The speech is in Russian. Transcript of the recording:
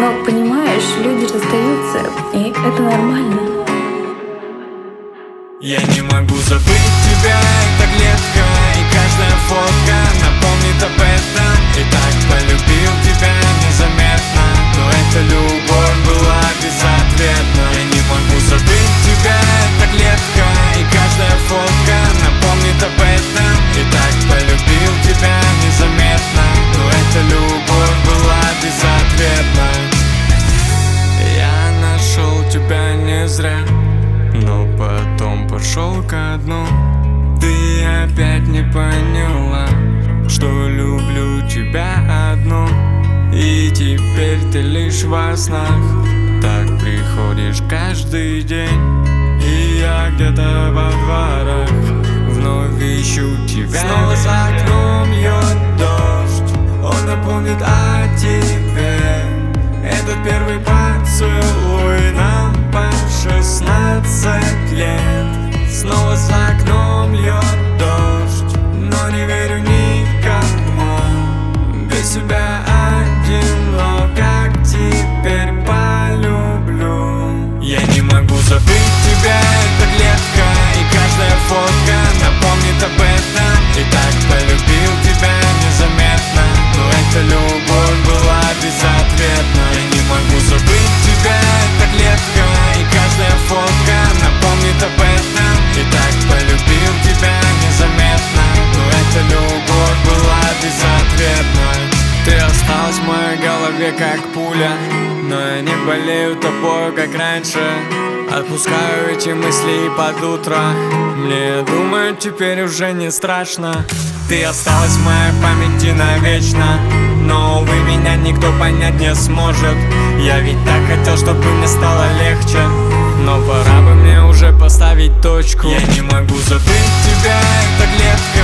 Но, понимаешь, люди расстаются, и это нормально. Я не могу забыть тебя, эта клетка, и каждая фотка напомнит об этом. И так полюбил тебя незаметно, но эта любовь была безответна. Я не могу забыть тебя, эта клетка, и каждая фотка напомнит об этом. И так полюбил тебя незаметно, но эта любовь была безответна. Я нашел тебя не зря, но потом пошел ко дну. Ты опять не поняла, что люблю тебя одну. И теперь ты лишь во снах, так приходишь каждый день. И я где-то во дворах вновь ищу тебя. Снова за окном льет дождь, он напомнит о тебе. Этот первый поцелуй нам по 16 лет. Снова за окном льет дождь, но не верю никому. Без тебя одинок, как теперь полюблю. Я не могу забыть тебя, эта клетка, и каждая фотка напомнит об этом. И так полюбил тебя незаметно, но эта любовь была безответна. Я не могу забыть тебя, эта клетка, и каждая фотка напомнит об этом. И так полюбил тебя незаметно, но эта любовь была безответна. Ты осталась в моей голове как пуля, но я не болею тобою, как раньше. Отпускаю эти мысли под утро, мне, думаю, теперь уже не страшно. Ты осталась в моей памяти навечно, но, увы, меня никто понять не сможет. Я ведь так хотел, чтобы мне стало легче, но пора бы мне уже поставить точку. Я не могу забыть тебя, эта клетка,